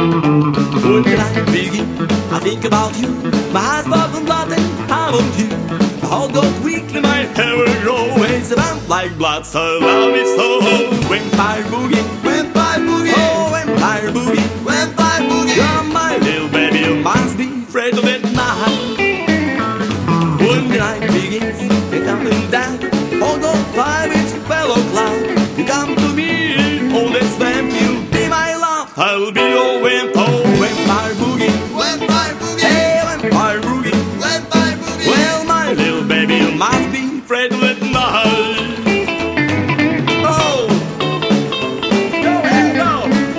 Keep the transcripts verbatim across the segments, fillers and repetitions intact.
When I begin, I think about you. My heart's popping blood and I want you. My heart goes quickly, my hair will grow. It's a bump like blood, so love me so. Vampire boogie, Vampire boogie, oh vampire boogie, vampire boogie. you're my little baby, you must be afraid of it now. When the night begins, you're coming down. All those pirates, fellow cloud. You come to me, all this vamp, you'll be my love. I'll be your vamp, oh vampire boogie, Vampire boogie, hey vampire boogie. vampire boogie. Well, my little baby, you must be afraid of it now. Oh, go and go.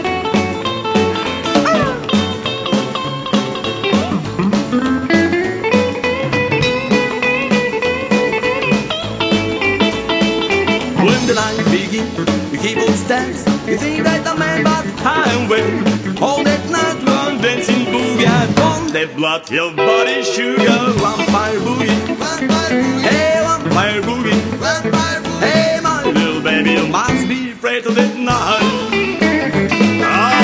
When the night begins, you keep on steps. You think that I'm man, but I'm well. All that night long dancing boogie, I want that blood, your body sugar. Vampire boogie, Vampire boogie, hey vampire boogie. vampire boogie. Hey my little baby, you must be afraid of it now. Oh.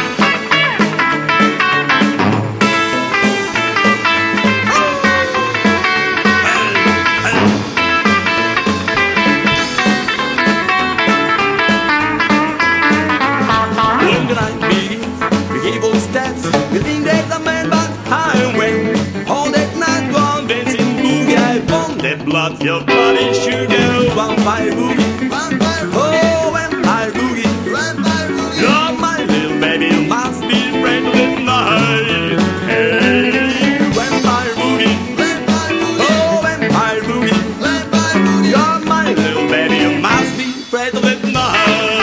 When the night begins, we keep on steps. You think that the man, but I'm well. All that night long dancing boogie, I want that blood, your body sugar. Vampire boogie, Vampire boogie, oh vampire boogie. vampire boogie. You're my little baby, you must be afraid of it night. Hey, vampire boogie, Vampire boogie, oh vampire boogie. vampire boogie. You're my little baby, you must be afraid of it night.